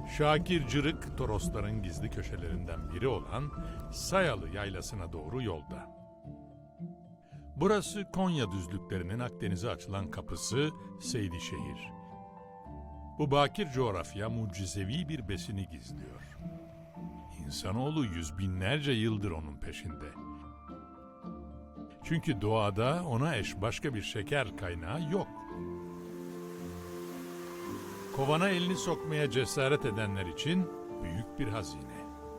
Şakir Cırık, Torosların gizli köşelerinden biri olan Sayalı Yaylası'na doğru yolda. Burası Konya düzlüklerinin Akdeniz'e açılan kapısı Seydişehir. Bu bakir coğrafya mucizevi bir besini gizliyor. İnsanoğlu yüz binlerce yıldır onun peşinde. Çünkü doğada ona eş başka bir şeker kaynağı yok. Kovana elini sokmaya cesaret edenler için büyük bir hazine.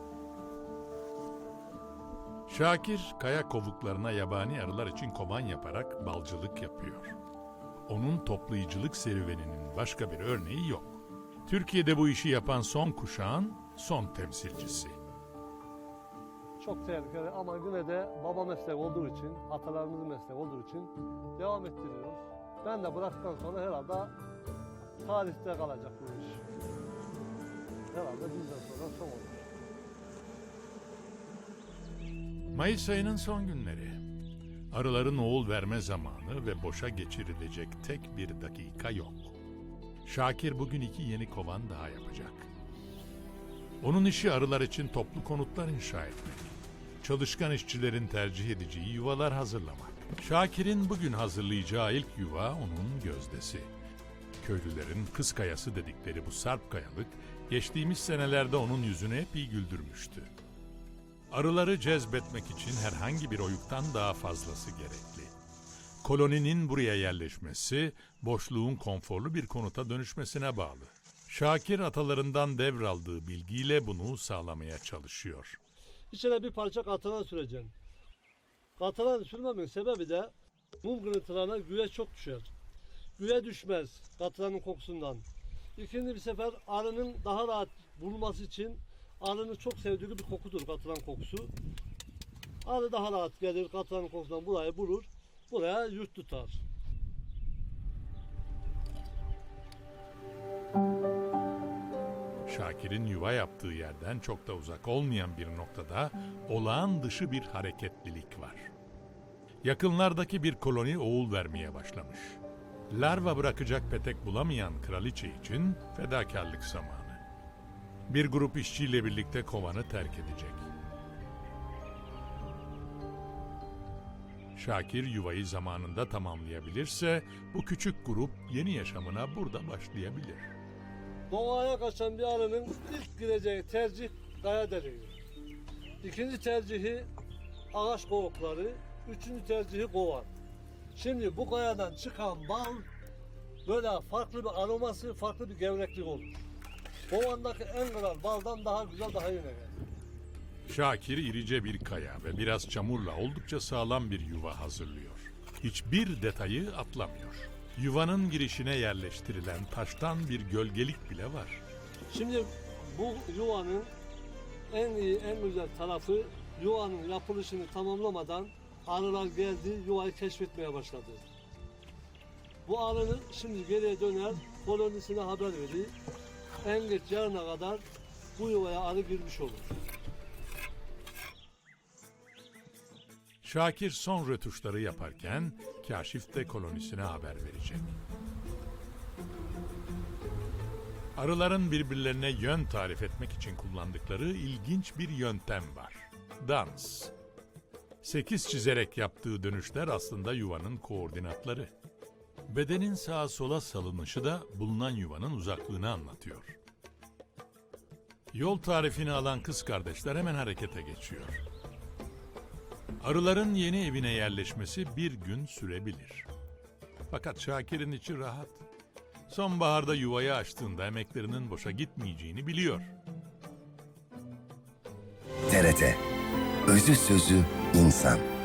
Şakir, kaya kovuklarına yabani arılar için kovan yaparak balcılık yapıyor. Onun toplayıcılık serüveninin başka bir örneği yok. Türkiye'de bu işi yapan son kuşağın son temsilcisi. Çok tehlikeli ama yine de baba meslek olduğu için, atalarımızın meslek olduğu için devam ettiriyoruz. Ben de bıraktıktan sonra herhalde tarihte kalacak bu iş. Herhalde bizden sonra son olur. Mayıs ayının son günleri. Arıların oğul verme zamanı ve boşa geçirilecek tek bir dakika yok. Şakir bugün 2 yeni kovan daha yapacak. Onun işi arılar için toplu konutlar inşa etmek. Çalışkan işçilerin tercih edeceği yuvalar hazırlamak. Şakir'in bugün hazırlayacağı ilk yuva onun gözdesi. Köylülerin kız kayası dedikleri bu sarp kayalık, geçtiğimiz senelerde onun yüzünü hep iyi güldürmüştü. Arıları cezbetmek için herhangi bir oyuktan daha fazlası gerekli. Koloninin buraya yerleşmesi, boşluğun konforlu bir konuta dönüşmesine bağlı. Şakir atalarından devraldığı bilgiyle bunu sağlamaya çalışıyor. İçine bir parça katran süreceksin. Katran sürmemin sebebi de mum kırıntılarına güve çok düşer. Güve düşmez katranın kokusundan. İkinci bir sefer arının daha rahat bulunması için arının çok sevdiği bir kokudur katran kokusu. Arı daha rahat gelir katranın kokusundan burayı bulur. Buraya yurt tutar. Şakir'in yuva yaptığı yerden çok da uzak olmayan bir noktada olağan dışı bir hareketlilik var. Yakınlardaki bir koloni oğul vermeye başlamış. Larva bırakacak petek bulamayan kraliçe için fedakarlık zamanı. Bir grup işçiyle birlikte kovanı terk edecek. Şakir yuvayı zamanında tamamlayabilirse bu küçük grup yeni yaşamına burada başlayabilir. Doğaya kaçan bir arının ilk gireceği tercih kaya deliği. İkinci tercihi ağaç kovukları, üçüncü tercihi kovan. Şimdi bu kayadan çıkan bal böyle farklı bir aroması, farklı bir gevreklik olur. Kovandaki en kral baldan daha güzel, daha yine gelir. Şakir irice bir kaya ve biraz çamurla oldukça sağlam bir yuva hazırlıyor. Hiçbir detayı atlamıyor. Yuvanın girişine yerleştirilen taştan bir gölgelik bile var. Şimdi bu yuvanın en iyi, en güzel tarafı yuvanın yapılışını tamamlamadan arılar geldi, yuvayı keşfetmeye başladı. Bu arının şimdi geriye döner, kolonisine haber verir. En geç yarına kadar bu yuvaya arı girmiş olur. Şakir son rötuşları yaparken Kaşif de kolonisine haber verecek. Arıların birbirlerine yön tarif etmek için kullandıkları ilginç bir yöntem var. Dans. 8 çizerek yaptığı dönüşler aslında yuvanın koordinatları. Bedenin sağa sola salınışı da bulunan yuvanın uzaklığını anlatıyor. Yol tarifini alan kız kardeşler hemen harekete geçiyor. Arıların yeni evine yerleşmesi bir gün sürebilir. Fakat Şakir'in içi rahat. Sonbaharda yuvayı açtığında emeklerinin boşa gitmeyeceğini biliyor. TRT Özü Sözü İnsan.